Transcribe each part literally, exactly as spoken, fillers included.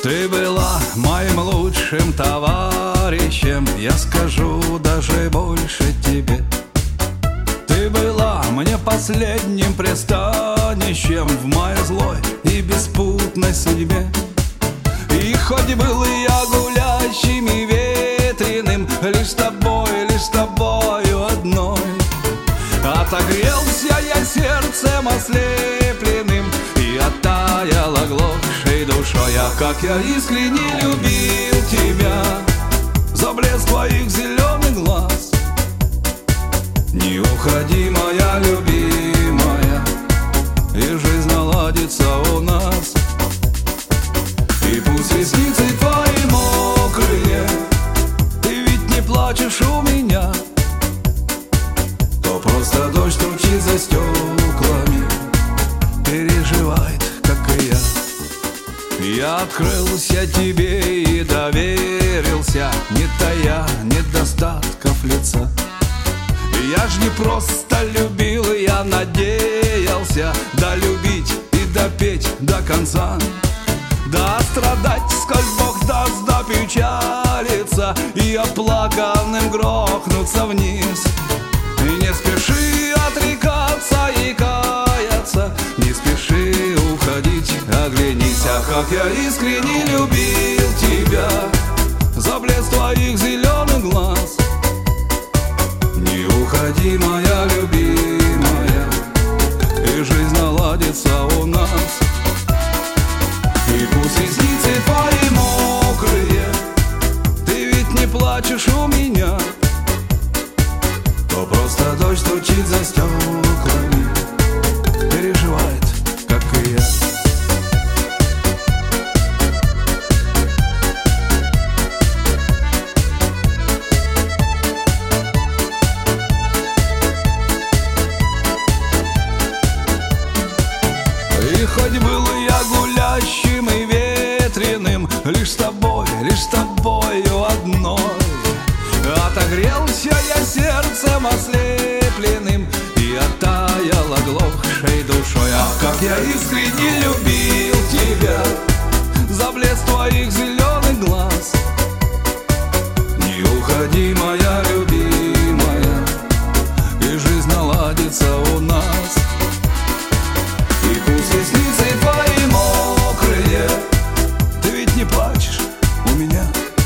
Ты была моим лучшим товарищем, я скажу даже больше тебе. Ты была мне последним пристанищем в моей злой и беспутной судьбе. И хоть был я гулящим и ветреным, лишь с тобой, лишь с тобою одной отогрелся я сердцем ослепленным и оттаял оглохшей душой. А как я искренне любил тебя за блеск твоих зеленых глаз. Не уходи, моя любимая, и жизнь наладится у нас. И пусть ресницы твои мокрые, ты ведь не плачешь у меня, то просто дождь стучит за стеклами, переживает, как и я. Я открылся тебе и доверился, не тая недостатков лица. Я ж не просто любил, я надеялся долюбить и допеть до конца. Да страдать, сколь Бог даст, да печалиться и оплаканным грохнуться вниз. И не спеши отрекаться и каяться, не спеши уходить, оглянись. А как я искренне любил тебя за блеск твоих зеленых глаз. Не уходи, моя любимая, и жизнь наладится у нас. И пусть ресницы твои мокрые, ты ведь не плачешь у меня, то просто дождь стучит за стеклами, переживает, как и я. И хоть был я гулящим и ветреным, лишь с тобой, лишь с тобою одной отогрелся я сердцем ослепленным и оттаял оглохшей душой. А как я искренне любил тебя за блеск твоих зеленых глаз. Не уходи, моя любимая, и жизнь наладится у нас. И пусть ресницы твои мокрые, ты ведь не плачешь у меня,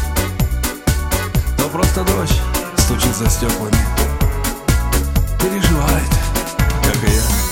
то просто дождь стучит за стеклами, переживает, как и я.